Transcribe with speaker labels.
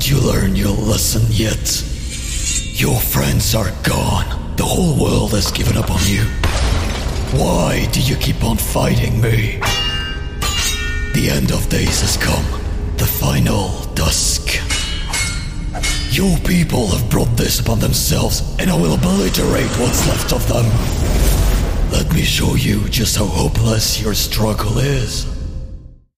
Speaker 1: you learn your lesson yet? Your friends are gone. The whole world has given up on you. Why do you keep on fighting me? The end of days has come. The final dusk. Your people have brought this upon themselves, and I will obliterate what's left of them. Let me show you just how hopeless your struggle is.